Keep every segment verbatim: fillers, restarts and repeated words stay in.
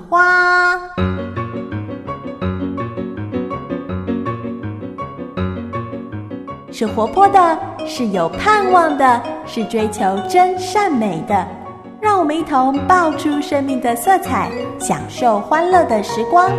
花。是活泼的，是有盼望的，是追求真善美的。让我们一同爆出生命的色彩，享受欢乐的时光。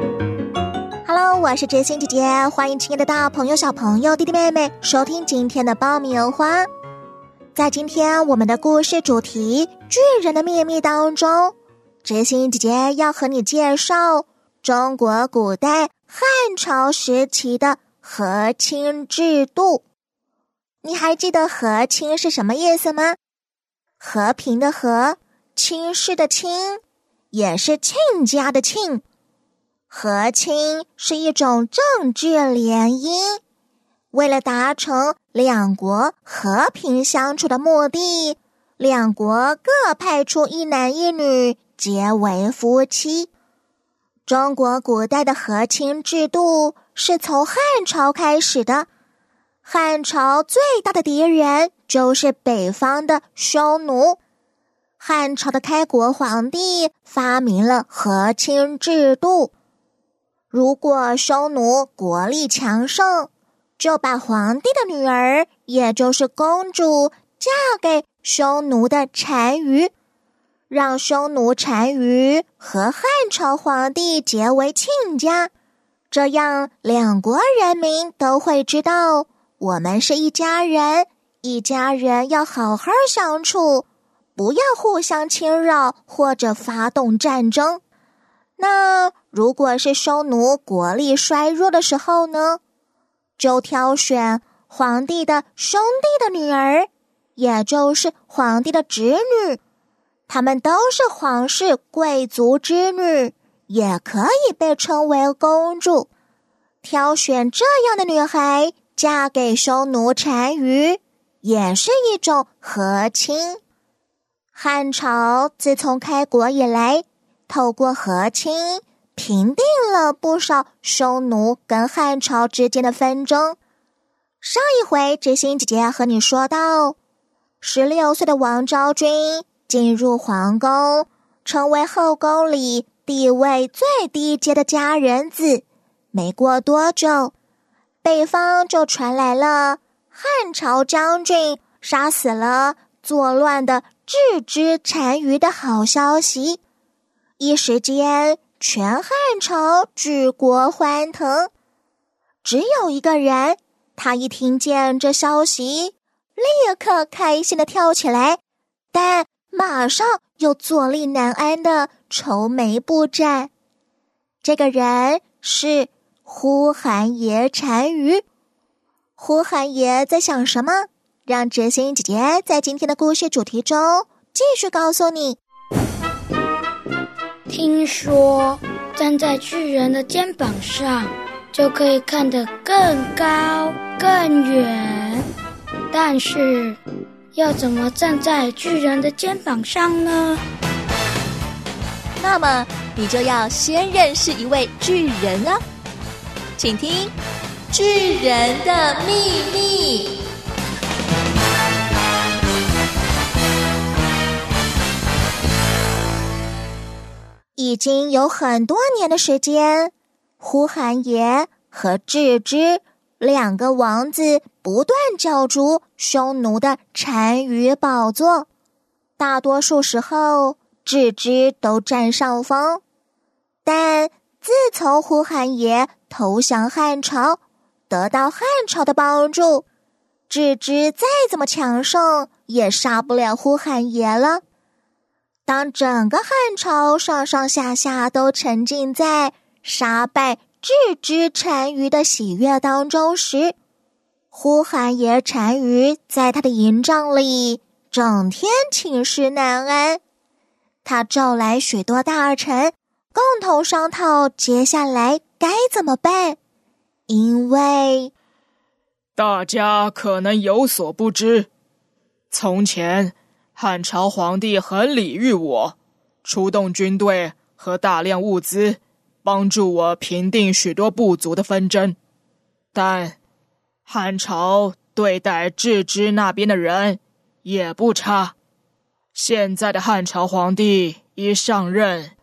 Hello， 我是知心姐姐，欢迎亲爱的大朋友、小朋友、弟弟妹妹收听今天的爆米花。在今天我们的故事主题“巨人的秘密”当中，知心姐姐要和你介绍中国古代汉朝时期的和亲制度。你还记得和亲是什么意思吗？和平的和，亲事的亲，也是亲家的亲。和亲是一种政治联姻，为了达成两国和平相处的目的，两国各派出一男一女结为夫妻。中国古代的和亲制度是从汉朝开始的。汉朝最大的敌人就是北方的匈奴。汉朝的开国皇帝发明了和亲制度。如果匈奴国力强盛，就把皇帝的女儿，也就是公主，嫁给匈奴的单于，让匈奴单于和汉朝皇帝结为亲家。这样两国人民都会知道，我们是一家人，一家人要好好相处，不要互相侵扰或者发动战争。那如果是匈奴国力衰弱的时候呢，就挑选皇帝的兄弟的女儿，也就是皇帝的侄女，她们都是皇室贵族之女，也可以被称为公主。挑选这样的女孩嫁给匈奴单于，也是一种和亲。汉朝自从开国以来，透过和亲平定了不少匈奴跟汉朝之间的纷争。上一回知心姐姐和你说到，十六岁的王昭君进入皇宫，成为后宫里地位最低阶的佳人子。没过多久，北方就传来了汉朝将军杀死了作乱的郅支单于的好消息。一时间，全汉朝举国欢腾。只有一个人，他一听见这消息，立刻开心地跳起来，但马上又坐立难安地愁眉不展。这个人是呼韩邪单于。呼韩邪在想什么？让知心姐姐在今天的故事主题中继续告诉你。 听说站在巨人的肩膀上，就可以看得更高更远。但是要怎么站在巨人的肩膀上呢？ 那么你就要先认识一位巨人啊！请听《巨人的秘密》。 已经有很多年的时间，呼韩邪和郅支两个王子不断角逐匈奴的单于宝座。大多数时候，郅支都占上风。但自从呼韩邪投降汉朝，得到汉朝的帮助，郅支再怎么强盛，也杀不了呼韩邪了。当整个汉朝上上下下都沉浸在杀败郅支单于的喜悦当中时，呼韩邪单于在他的营帐里整天寝食难安。他召来许多大臣，共同商讨接下来该怎么办。因为大家可能有所不知，从前汉朝皇帝很礼遇我，出动军队和大量物资，帮助我平定许多部族的纷争。但汉朝对待郅支那边的人也不差。现在的汉朝皇帝一上任，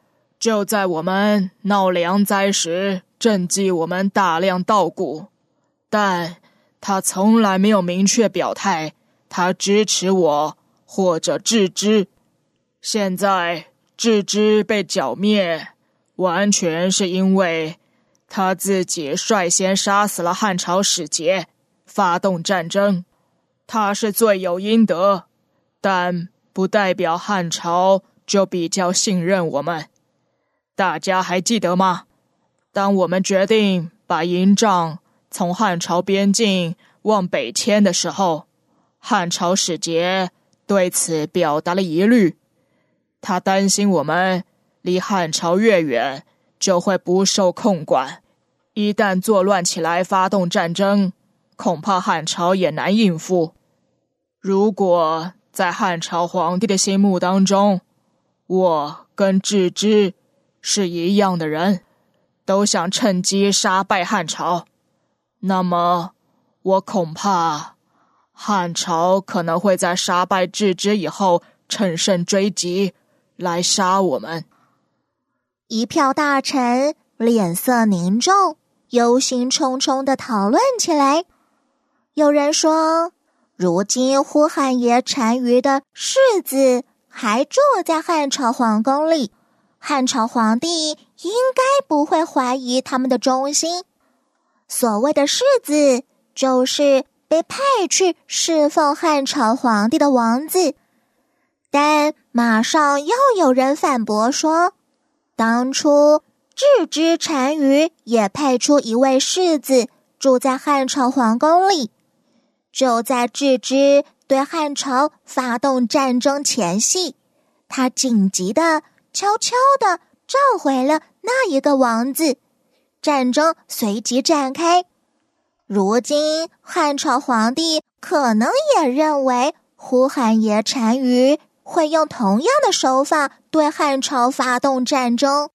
就在我们闹粮灾时赈济我们大量稻谷，但他从来没有明确表态他支持我或者制之。现在制之被剿灭，完全是因为他自己率先杀死了汉朝使节，发动战争。他是罪有应得，但不代表汉朝就比较信任我们。大家还记得吗？当我们决定把营帐从汉朝边境往北迁的时候，汉朝使节对此表达了疑虑。他担心我们离汉朝越远，就会不受控管，一旦作乱起来发动战争，恐怕汉朝也难应付。如果在汉朝皇帝的心目当中，我跟郅支是一样的人，都想趁机杀败汉朝，那么我恐怕汉朝可能会在杀败郅支以后乘胜追击，来杀我们。 一票大臣脸色凝重，忧心忡忡地讨论起来。有人说，如今呼韩邪单于的世子还住在汉朝皇宫里，汉朝皇帝应该不会怀疑他们的忠心。所谓的世子，就是被派去侍奉汉朝皇帝的王子。但马上又有人反驳说，当初郅支单于也派出一位世子住在汉朝皇宫里。就在郅支对汉朝发动战争前夕，他紧急地悄悄地召回了那一个王子，战争随即展开。如今汉朝皇帝可能也认为呼韩邪单于会用同样的手法对汉朝发动战争。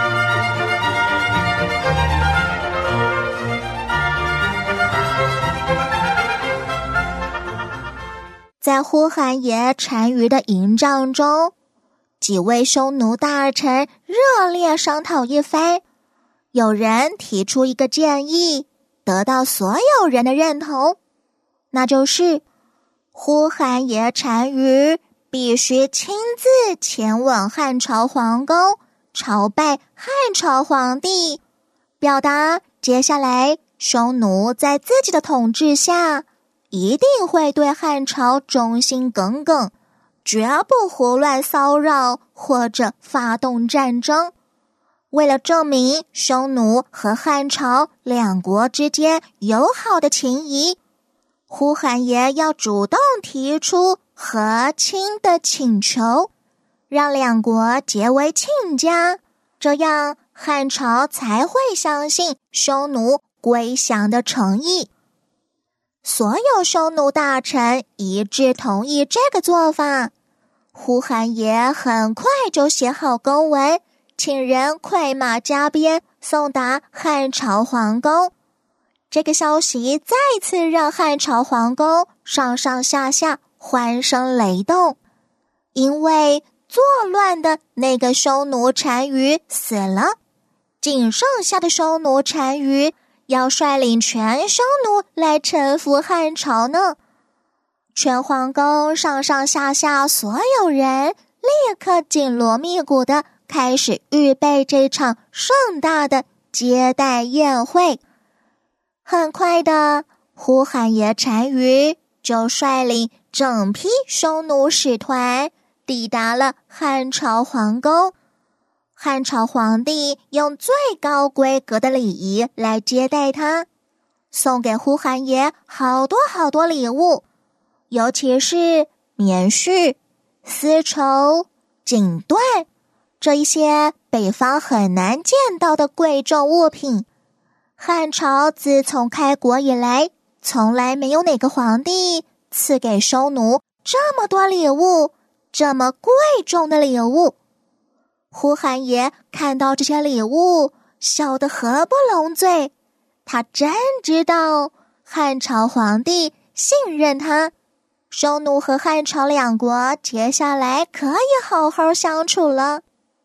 在呼韩邪单于的营帐中，几位匈奴大臣热烈商讨一番。有人提出一个建议，得到所有人的认同，那就是呼韩邪单于必须亲自前往汉朝皇宫朝拜汉朝皇帝，表达接下来匈奴在自己的统治下一定会对汉朝忠心耿耿，绝不胡乱骚扰或者发动战争。为了证明匈奴和汉朝两国之间友好的情谊，呼韩邪要主动提出和亲的请求，让两国结为亲家，这样汉朝才会相信匈奴归降的诚意。所有匈奴大臣一致同意这个做法，呼韩邪很快就写好公文，请人快马加鞭送达汉朝皇宫。这个消息再次让汉朝皇宫上上下下欢声雷动，因为作乱的那个匈奴单于死了，仅剩下的匈奴单于要率领全匈奴来臣服汉朝呢。全皇宫上上下下所有人立刻紧锣密鼓地开始预备这场盛大的接待宴会。很快的，呼韩邪单于就率领整批匈奴使团抵达了汉朝皇宫。汉朝皇帝用最高规格的礼仪来接待他，送给呼韩邪好多好多礼物，尤其是棉絮、丝绸、锦缎，这一些北方很难见到的贵重物品。汉朝自从开国以来，从来没有哪个皇帝赐给匈奴这么多礼物，这么贵重的礼物。呼韩邪看到这些礼物，笑得合不拢嘴。他真知道汉朝皇帝信任他，匈奴和汉朝两国接下来可以好好相处了。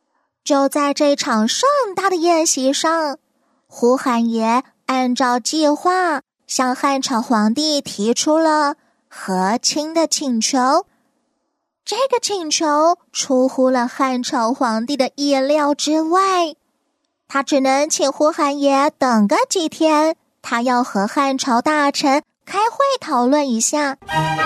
就在这场盛大的宴席上，呼韩爷按照计划向汉朝皇帝提出了和亲的请求。这个请求出乎了汉朝皇帝的意料之外，他只能请呼韩爷等个几天，他要和汉朝大臣开会讨论一下。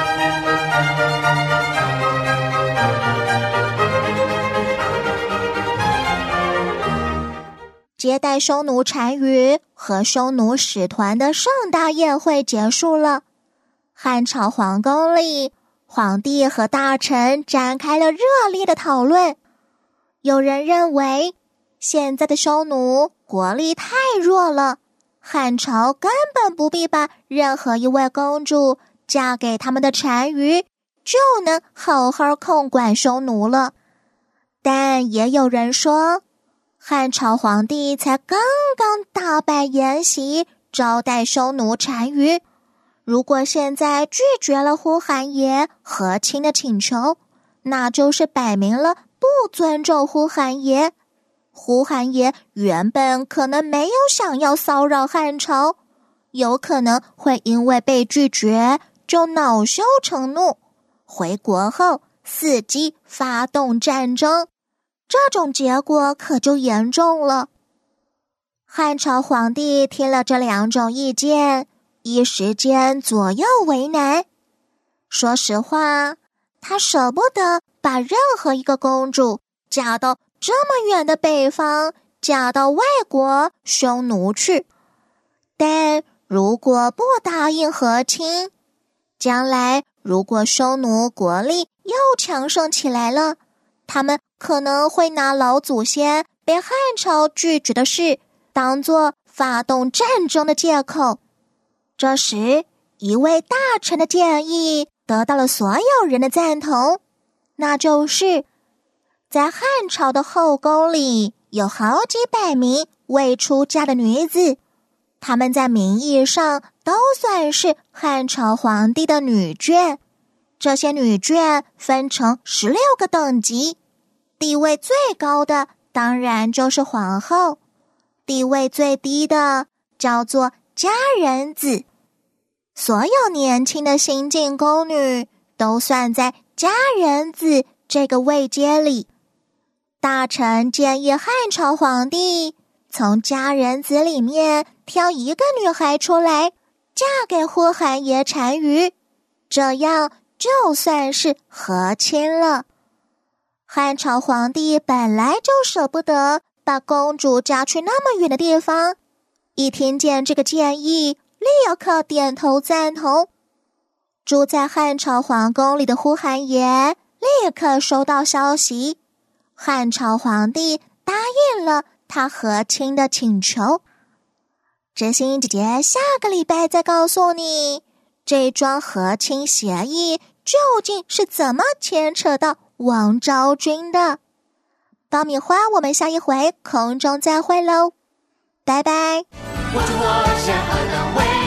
接待匈奴单于和匈奴使团的盛大宴会结束了，汉朝皇宫里，皇帝和大臣展开了热烈的讨论。有人认为，现在的匈奴国力太弱了，汉朝根本不必把任何一位公主嫁给他们的单于，就能好好控管匈奴了。但也有人说，汉朝皇帝才刚刚大摆筵席招待匈奴单于，如果现在拒绝了呼韩爷和亲的请求，那就是摆明了不尊重呼韩爷。呼韩爷原本可能没有想要骚扰汉朝，有可能会因为被拒绝就恼羞成怒，回国后伺机发动战争，这种结果可就严重了。汉朝皇帝听了这两种意见，一时间左右为难。说实话，他舍不得把任何一个公主嫁到这么远的北方，嫁到外国匈奴去。但如果不答应和亲，将来如果匈奴国力又强盛起来了，他们可能会拿老祖先被汉朝拒绝的事当作发动战争的借口。这时，一位大臣的建议得到了所有人的赞同，那就是在汉朝的后宫里有好几百名未出嫁的女子，她们在名义上都算是汉朝皇帝的女眷。这些女眷分成十六个等级，地位最高的当然就是皇后，地位最低的叫做佳人子。所有年轻的新晋宫女都算在佳人子这个位阶里。大臣建议汉朝皇帝从佳人子里面挑一个女孩出来，嫁给呼韩爷单于，这样就算是和亲了。汉朝皇帝本来就舍不得把公主嫁去那么远的地方，一听见这个建议，立刻点头赞同。住在汉朝皇宫里的呼韩爷立刻收到消息，汉朝皇帝答应了他和亲的请求。知心姐姐下个礼拜再告诉你，这桩和亲协议究竟是怎么牵扯到王昭君的。爆米花，我们下一回空中再会喽，拜拜。 我祝我想和两位